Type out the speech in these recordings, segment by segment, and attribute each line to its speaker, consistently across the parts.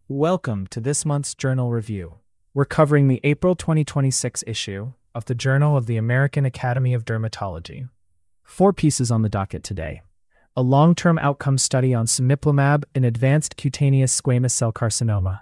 Speaker 1: Welcome to this month's journal review. We're covering the April 2026 issue of the Journal of the American Academy of Dermatology. 4 pieces on the docket today. A long-term outcome study on cemiplimab in advanced cutaneous squamous cell carcinoma.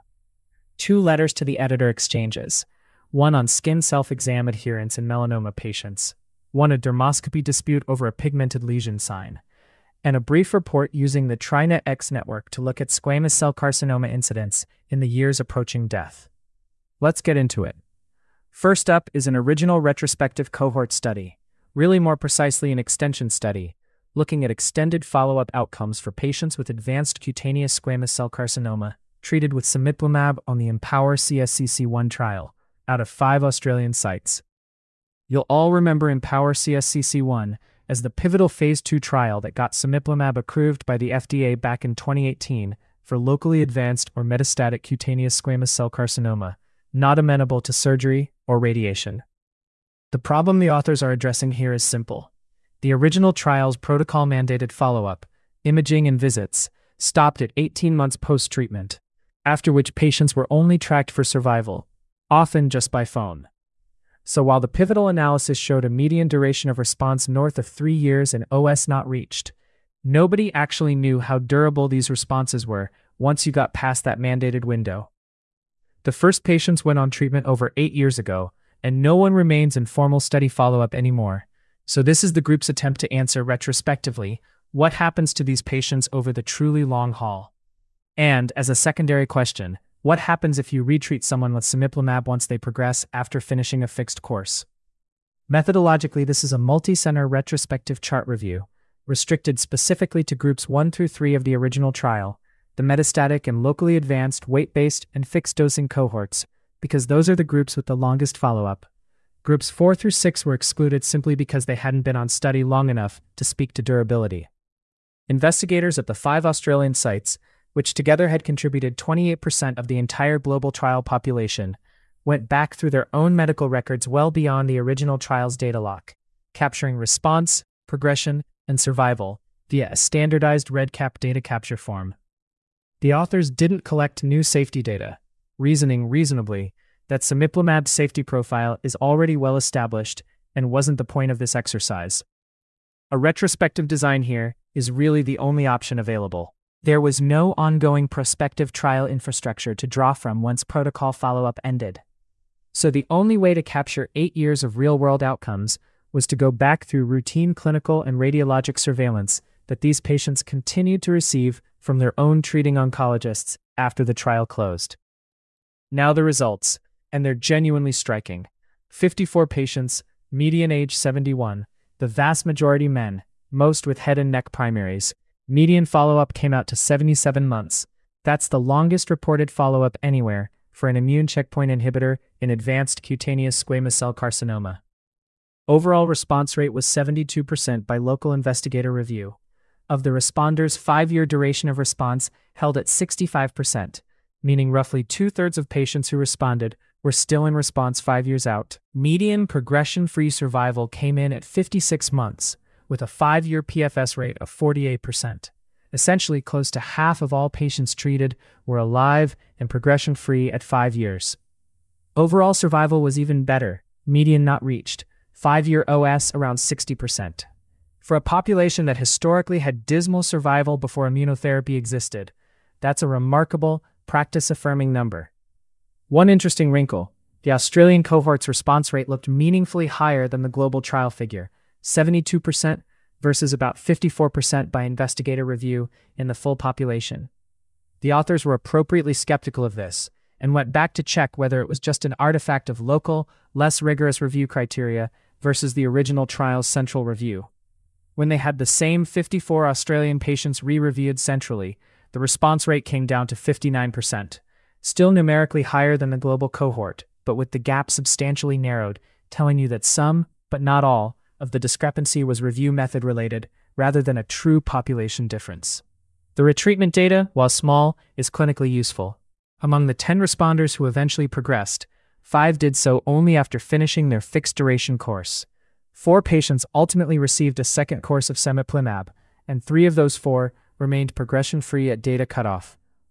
Speaker 1: 2 letters to the editor exchanges. 1 on skin self-exam adherence in melanoma patients. 1 a dermoscopy dispute over a pigmented lesion sign. And a brief report using the TriNet-X network to look at squamous cell carcinoma incidence in the years approaching death. Let's get into it. First up is an original retrospective cohort study, really more precisely an extension study, looking at extended follow-up outcomes for patients with advanced cutaneous squamous cell carcinoma treated with cemiplimab on the Empower CSCC1 trial, out of 5 Australian sites. You'll all remember Empower CSCC1 as the pivotal Phase 2 trial that got cemiplimab approved by the FDA back in 2018 for locally advanced or metastatic cutaneous squamous cell carcinoma, not amenable to surgery or radiation. The problem the authors are addressing here is simple. The original trial's protocol-mandated follow-up, imaging and visits, stopped at 18 months post-treatment, after which patients were only tracked for survival, often just by phone. So while the pivotal analysis showed a median duration of response north of 3 years and OS not reached, nobody actually knew how durable these responses were once you got past that mandated window. The first patients went on treatment over 8 years ago, and no one remains in formal study follow-up anymore. So this is the group's attempt to answer retrospectively what happens to these patients over the truly long haul. And, as a secondary question, what happens if you retreat someone with cemiplimab once they progress after finishing a fixed course? Methodologically, this is a multi-center retrospective chart review, restricted specifically to groups 1 through 3 of the original trial, the metastatic and locally advanced weight-based and fixed dosing cohorts, because those are the groups with the longest follow-up. Groups 4 through 6 were excluded simply because they hadn't been on study long enough to speak to durability. Investigators at the 5 Australian sites, which together had contributed 28% of the entire global trial population, went back through their own medical records well beyond the original trial's data lock, capturing response, progression, and survival via a standardized REDCap data capture form. The authors didn't collect new safety data, reasoning reasonably that cemiplimab's safety profile is already well established and wasn't the point of this exercise. A retrospective design here is really the only option available. There was no ongoing prospective trial infrastructure to draw from once protocol follow-up ended. So the only way to capture 8 years of real-world outcomes was to go back through routine clinical and radiologic surveillance that these patients continued to receive from their own treating oncologists after the trial closed. Now the results, and they're genuinely striking. 54 patients, median age 71, the vast majority men, most with head and neck primaries. Median follow-up came out to 77 months. That's the longest reported follow-up anywhere for an immune checkpoint inhibitor in advanced cutaneous squamous cell carcinoma. Overall response rate was 72% by local investigator review. Of the responders, 5-year duration of response held at 65%, meaning roughly 2/3 of patients who responded were still in response 5 years out. Median progression-free survival came in at 56 months, with a 5-year PFS rate of 48%. Essentially, close to half of all patients treated were alive and progression-free at 5 years. Overall survival was even better, median not reached, 5-year OS around 60%. For a population that historically had dismal survival before immunotherapy existed, that's a remarkable, practice-affirming number. One interesting wrinkle, the Australian cohort's response rate looked meaningfully higher than the global trial figure, 72% versus about 54% by investigator review in the full population. The authors were appropriately skeptical of this and went back to check whether it was just an artifact of local, less rigorous review criteria versus the original trial's central review. When they had the same 54 Australian patients re-reviewed centrally, the response rate came down to 59%, still numerically higher than the global cohort, but with the gap substantially narrowed, telling you that some, but not all, of the discrepancy was review method related rather than a true population difference. The retreatment data, while small, is clinically useful. Among the 10 responders who eventually progressed, 5 did so only after finishing their fixed duration course. 4 patients ultimately received a second course of cemiplimab, and 3 of those 4 remained progression-free at data cutoff,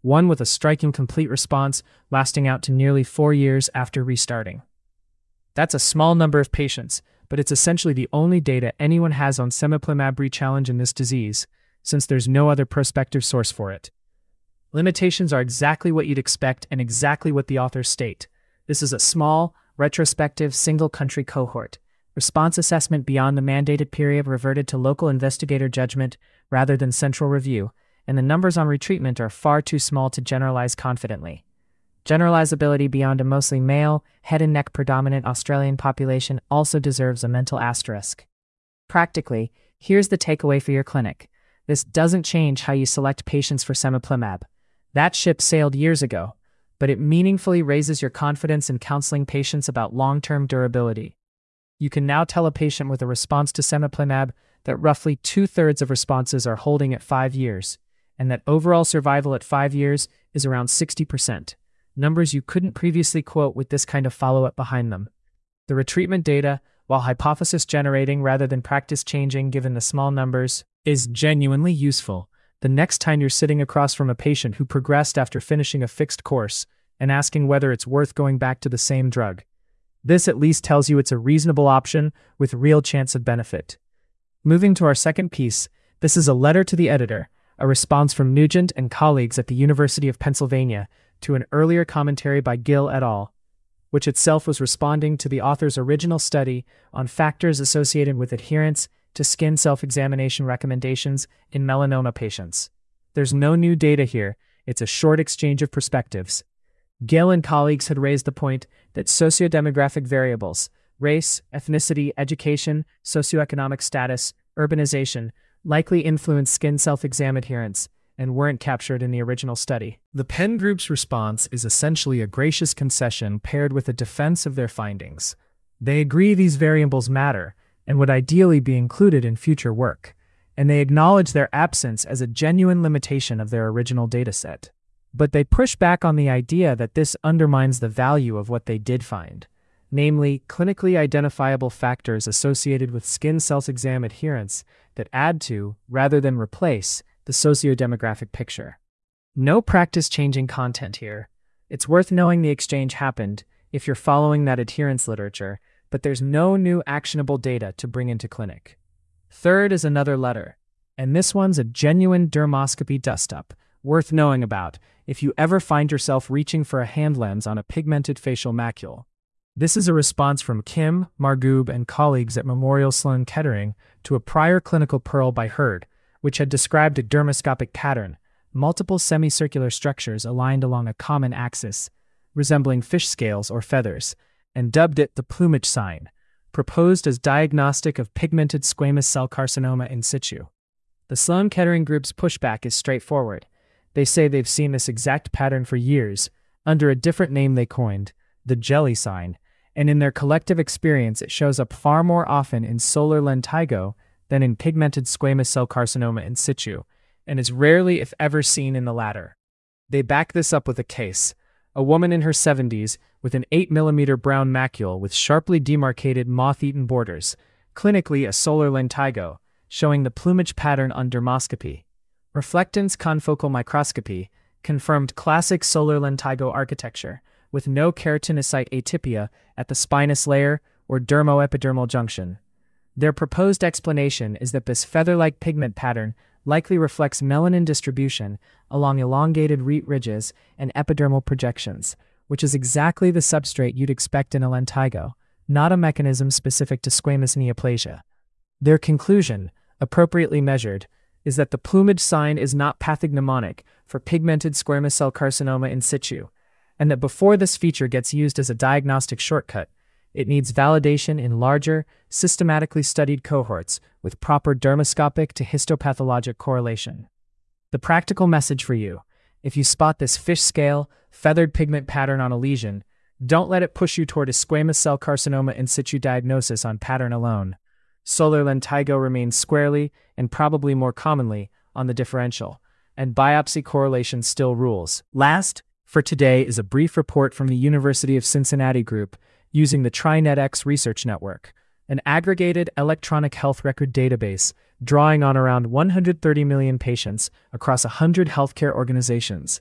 Speaker 1: one with a striking complete response lasting out to nearly 4 years after restarting. That's a small number of patients, but it's essentially the only data anyone has on cemiplimab rechallenge in this disease, since there's no other prospective source for it. Limitations are exactly what you'd expect and exactly what the authors state. This is a small, retrospective, single-country cohort. Response assessment beyond the mandated period reverted to local investigator judgment rather than central review, and the numbers on retreatment are far too small to generalize confidently. Generalizability beyond a mostly male, head and neck predominant Australian population also deserves a mental asterisk. Practically, here's the takeaway for your clinic. This doesn't change how you select patients for cemiplimab. That ship sailed years ago, but it meaningfully raises your confidence in counseling patients about long-term durability. You can now tell a patient with a response to cemiplimab that roughly 2/3 of responses are holding at 5 years, and that overall survival at 5 years is around 60%, numbers you couldn't previously quote with this kind of follow-up behind them. The retreatment data, while hypothesis-generating rather than practice-changing given the small numbers, is genuinely useful the next time you're sitting across from a patient who progressed after finishing a fixed course and asking whether it's worth going back to the same drug. This at least tells you it's a reasonable option with real chance of benefit. Moving to our second piece, this is a letter to the editor, a response from Nugent and colleagues at the University of Pennsylvania to an earlier commentary by Gill et al., which itself was responding to the author's original study on factors associated with adherence to skin self-examination recommendations in melanoma patients. There's no new data here, it's a short exchange of perspectives. Gill and colleagues had raised the point that sociodemographic variables, race, ethnicity, education, socioeconomic status, urbanization, likely influence skin self-exam adherence, and weren't captured in the original study. The Penn Group's response is essentially a gracious concession paired with a defense of their findings. They agree these variables matter and would ideally be included in future work, and they acknowledge their absence as a genuine limitation of their original dataset. But they push back on the idea that this undermines the value of what they did find, namely clinically identifiable factors associated with skin self-exam adherence that add to, rather than replace, the sociodemographic picture. No practice-changing content here. It's worth knowing the exchange happened if you're following that adherence literature, but there's no new actionable data to bring into clinic. Third is another letter, and this one's a genuine dermoscopy dust-up, worth knowing about if you ever find yourself reaching for a hand lens on a pigmented facial macule. This is a response from Kim, Margoob, and colleagues at Memorial Sloan Kettering to a prior clinical Pearl by Hurd, which had described a dermoscopic pattern, multiple semicircular structures aligned along a common axis, resembling fish scales or feathers, and dubbed it the plumage sign, proposed as diagnostic of pigmented squamous cell carcinoma in situ. The Sloan Kettering group's pushback is straightforward. They say they've seen this exact pattern for years, under a different name they coined, the jelly sign, and in their collective experience it shows up far more often in solar lentigo than in pigmented squamous cell carcinoma in situ, and is rarely if ever seen in the latter. They back this up with a case. A woman in her 70s with an 8mm brown macule with sharply demarcated moth-eaten borders, clinically a solar lentigo, showing the plumage pattern on dermoscopy. Reflectance confocal microscopy confirmed classic solar lentigo architecture, with no keratinocyte atypia at the spinous layer or dermoepidermal junction. Their proposed explanation is that this feather-like pigment pattern likely reflects melanin distribution along elongated REIT ridges and epidermal projections, which is exactly the substrate you'd expect in a lentigo, not a mechanism specific to squamous neoplasia. Their conclusion, appropriately measured, is that the plumage sign is not pathognomonic for pigmented squamous cell carcinoma in situ, and that before this feature gets used as a diagnostic shortcut, it needs validation in larger, systematically studied cohorts with proper dermoscopic to histopathologic correlation. The practical message for you: if you spot this fish scale, feathered pigment pattern on a lesion, don't let it push you toward a squamous cell carcinoma in situ diagnosis on pattern alone. Solar lentigo remains squarely, and probably more commonly, on the differential, and biopsy correlation still rules. Last, for today, is a brief report from the University of Cincinnati Group using the TriNetX Research Network, an aggregated electronic health record database drawing on around 130 million patients across 100 healthcare organizations.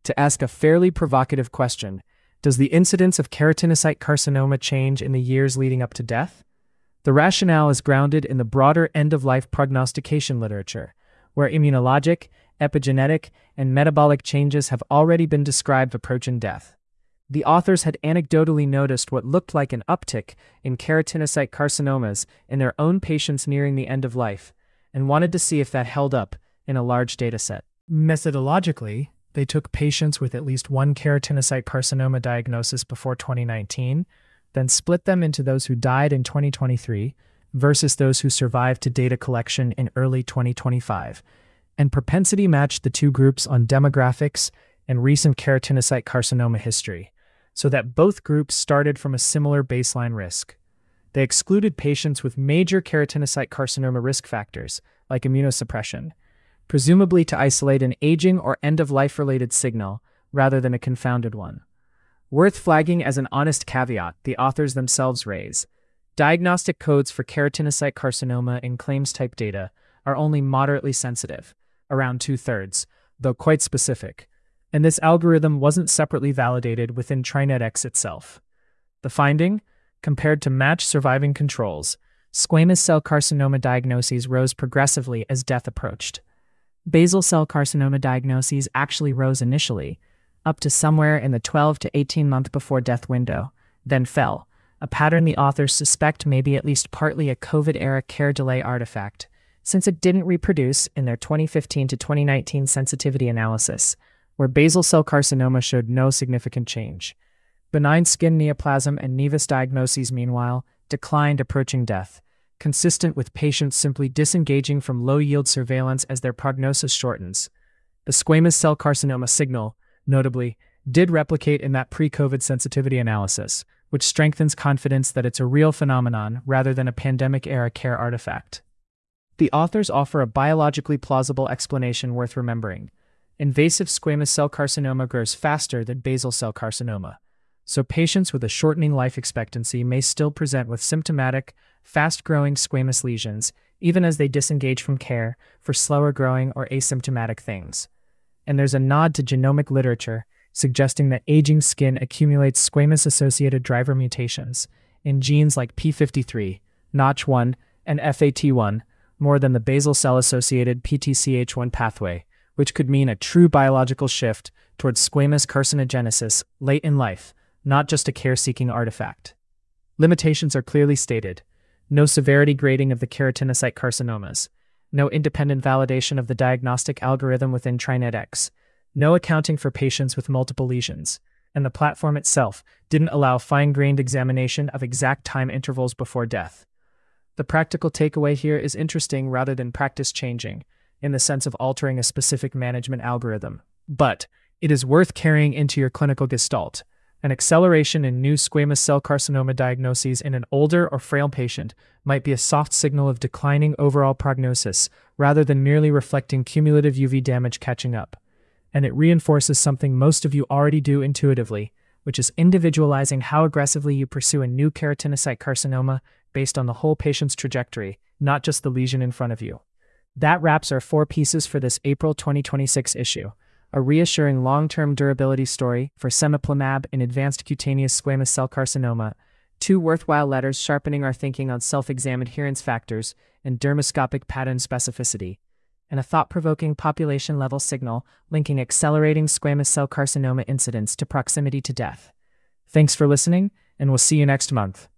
Speaker 1: to ask a fairly provocative question: does the incidence of keratinocyte carcinoma change in the years leading up to death? The rationale is grounded in the broader end-of-life prognostication literature, where immunologic, epigenetic, and metabolic changes have already been described approaching death. The authors had anecdotally noticed what looked like an uptick in keratinocyte carcinomas in their own patients nearing the end of life, and wanted to see if that held up in a large dataset. Methodologically, they took patients with at least one keratinocyte carcinoma diagnosis before 2019, then split them into those who died in 2023 versus those who survived to data collection in early 2025, and propensity matched the two groups on demographics and recent keratinocyte carcinoma history, so that both groups started from a similar baseline risk. They excluded patients with major keratinocyte carcinoma risk factors, like immunosuppression, presumably to isolate an aging or end-of-life related signal rather than a confounded one. Worth flagging as an honest caveat, the authors themselves raise: diagnostic codes for keratinocyte carcinoma in claims-type data are only moderately sensitive, around 2/3, though quite specific, and this algorithm wasn't separately validated within TriNetX itself. The finding? Compared to matched surviving controls, squamous cell carcinoma diagnoses rose progressively as death approached. Basal cell carcinoma diagnoses actually rose initially, up to somewhere in the 12 to 18 month before death window, then fell, a pattern the authors suspect may be at least partly a COVID-era care delay artifact, since it didn't reproduce in their 2015 to 2019 sensitivity analysis, where basal cell carcinoma showed no significant change. Benign skin neoplasm and nevus diagnoses, meanwhile, declined approaching death, consistent with patients simply disengaging from low-yield surveillance as their prognosis shortens. The squamous cell carcinoma signal, notably, did replicate in that pre-COVID sensitivity analysis, which strengthens confidence that it's a real phenomenon rather than a pandemic-era care artifact. The authors offer a biologically plausible explanation worth remembering. Invasive squamous cell carcinoma grows faster than basal cell carcinoma, so patients with a shortening life expectancy may still present with symptomatic, fast-growing squamous lesions, even as they disengage from care for slower-growing or asymptomatic things. And there's a nod to genomic literature suggesting that aging skin accumulates squamous-associated driver mutations in genes like p53, Notch1, and FAT1 more than the basal cell-associated PTCH1 pathway, which could mean a true biological shift towards squamous carcinogenesis late in life, not just a care-seeking artifact. Limitations are clearly stated: no severity grading of the keratinocyte carcinomas, no independent validation of the diagnostic algorithm within TriNetX, no accounting for patients with multiple lesions, and the platform itself didn't allow fine-grained examination of exact time intervals before death. The practical takeaway here is interesting rather than practice-changing, in the sense of altering a specific management algorithm. But it is worth carrying into your clinical gestalt. An acceleration in new squamous cell carcinoma diagnoses in an older or frail patient might be a soft signal of declining overall prognosis rather than merely reflecting cumulative UV damage catching up. And it reinforces something most of you already do intuitively, which is individualizing how aggressively you pursue a new keratinocyte carcinoma based on the whole patient's trajectory, not just the lesion in front of you. That wraps our 4 pieces for this April 2026 issue. A reassuring long-term durability story for cemiplimab in advanced cutaneous squamous cell carcinoma, 2 worthwhile letters sharpening our thinking on self-exam adherence factors and dermoscopic pattern specificity, and a thought-provoking population-level signal linking accelerating squamous cell carcinoma incidence to proximity to death. Thanks for listening, and we'll see you next month.